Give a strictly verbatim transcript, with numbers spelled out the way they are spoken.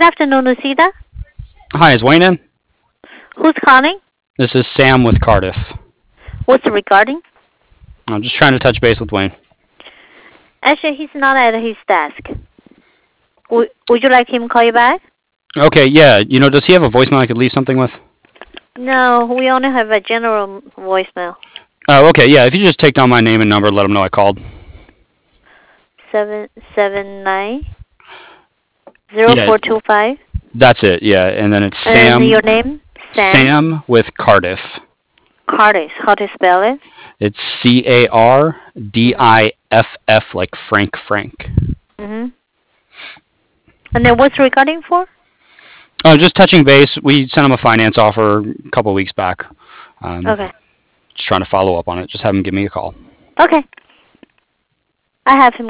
afternoon, Lucida. Hi, is Wayne in? Who's calling? This is Sam with Cardiff. What's it regarding? I'm just trying to touch base with Wayne. Actually, he's not at his desk. W- would you like him to call you back? Okay, yeah. You know, does he have a voicemail I could leave something with? No, we only have a general voicemail. Oh, okay, yeah. If you just take down my name and number, let him know I called. Seven seven nine zero four two five. That's it, yeah. And then it's and Sam. And your name? Sam. Sam with Cardiff. Cardiff. How to spell it? It's C A R D I F F, like Frank Frank. Mhm. And then what's regarding for? Oh, just touching base. We sent him a finance offer a couple of weeks back. Um, okay. Just trying to follow up on it. Just have him give me a call. Okay. I have him